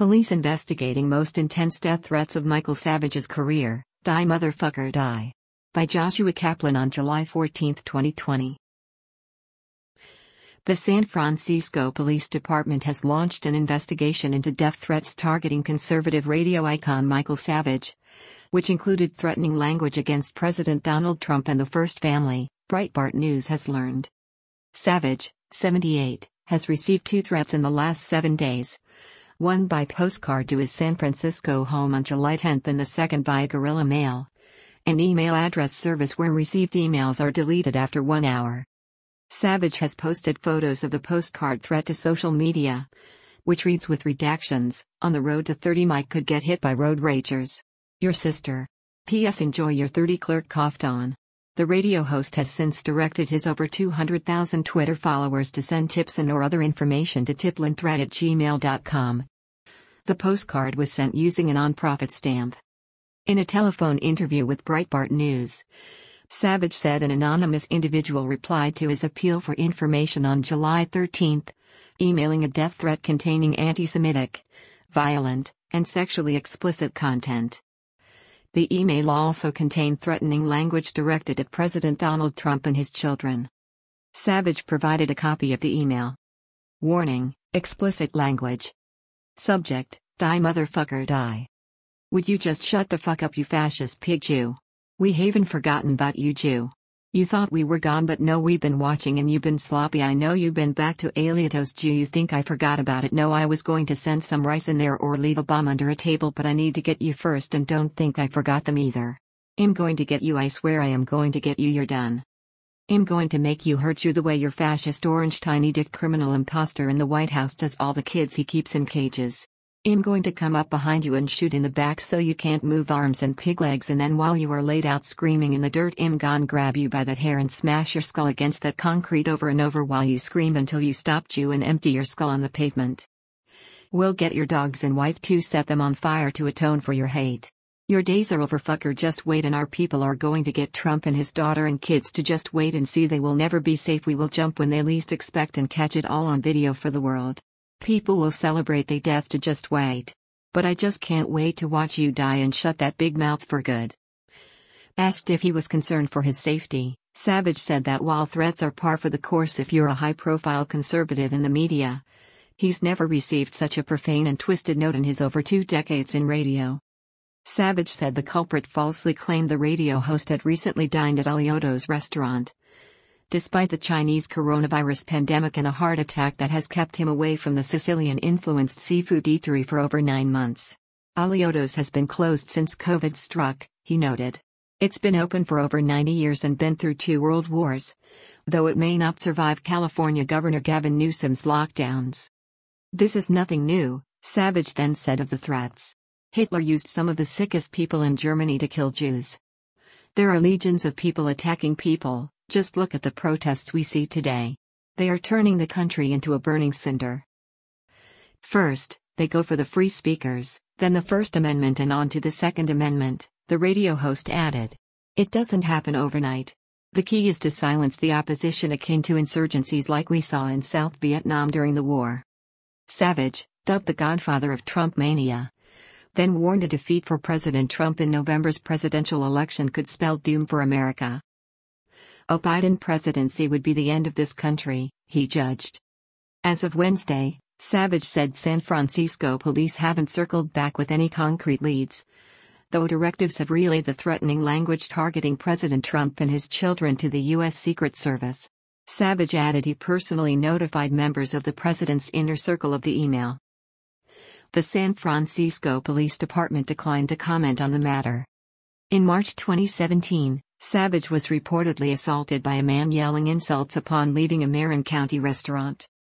Police investigating most intense death threats of Michael Savage's career. Die Motherfucker Die. By Joshua Kaplan on July 14, 2020. The San Francisco Police Department has launched an investigation into death threats targeting conservative radio icon Michael Savage, which included threatening language against President Donald Trump and the First Family, Breitbart News has learned. Savage, 78, has received 2 threats in the last 7 days. One by postcard to his San Francisco home on July 10 and the second via Guerrilla Mail, an email address service where received emails are deleted after 1 hour. Savage has posted photos of the postcard threat to social media, which reads with redactions, "On the road to 30 Mike could get hit by road ragers. Your sister. P.S. Enjoy your 30 clerk coughed on." The radio host has since directed his over 200,000 Twitter followers to send tips and or other information to tiplinthreat@gmail.com. The postcard was sent using a nonprofit stamp. In a telephone interview with Breitbart News, Savage said an anonymous individual replied to his appeal for information on July 13, emailing a death threat containing anti-Semitic, violent, and sexually explicit content. The email also contained threatening language directed at President Donald Trump and his children. Savage provided a copy of the email. Warning: explicit language. Subject: Die Motherfucker Die. Would you just shut the fuck up, you fascist pig Jew? We haven't forgotten about you, Jew. You thought we were gone, but no, we've been watching and you've been sloppy. I know you've been back to Aliatos, Jew. You think I forgot about it? No, I was going to send some rice in there or leave a bomb under a table, but I need to get you first, and don't think I forgot them either. I'm going to get you, I swear I am going to get you. You're done. I'm going to make you hurt you the way your fascist orange tiny dick criminal imposter in the White House does all the kids he keeps in cages. I'm going to come up behind you and shoot in the back so you can't move arms and pig legs, and then while you are laid out screaming in the dirt, I'm gon' grab you by that hair and smash your skull against that concrete over and over while you scream until you stop you and empty your skull on the pavement. We'll get your dogs and wife too, set them on fire to atone for your hate. Your days are over, fucker. Just wait, and our people are going to get Trump and his daughter and kids to just wait and see. They will never be safe. We will jump when they least expect and catch it all on video for the world. People will celebrate their death to just wait. But I just can't wait to watch you die and shut that big mouth for good. Asked if he was concerned for his safety, Savage said that while threats are par for the course if you're a high-profile conservative in the media, he's never received such a profane and twisted note in his over 2 decades in radio. Savage said the culprit falsely claimed the radio host had recently dined at Alioto's restaurant, despite the Chinese coronavirus pandemic and a heart attack that has kept him away from the Sicilian-influenced seafood eatery for over 9 months. Alioto's has been closed since COVID struck, he noted. It's been open for over 90 years and been through 2 world wars, though it may not survive California Governor Gavin Newsom's lockdowns. This is nothing new, Savage then said of the threats. Hitler used some of the sickest people in Germany to kill Jews. There are legions of people attacking people. Just look at the protests we see today. They are turning the country into a burning cinder. First, they go for the free speakers, then the First Amendment and on to the Second Amendment, the radio host added. It doesn't happen overnight. The key is to silence the opposition akin to insurgencies like we saw in South Vietnam during the war. Savage, dubbed the godfather of Trump mania, then warned a defeat for President Trump in November's presidential election could spell doom for America. A Biden presidency would be the end of this country, he judged. As of Wednesday, Savage said San Francisco police haven't circled back with any concrete leads, though directives have relayed the threatening language targeting President Trump and his children to the U.S. Secret Service. Savage added he personally notified members of the president's inner circle of the email. The San Francisco Police Department declined to comment on the matter. In March 2017, Savage was reportedly assaulted by a man yelling insults upon leaving a Marin County restaurant.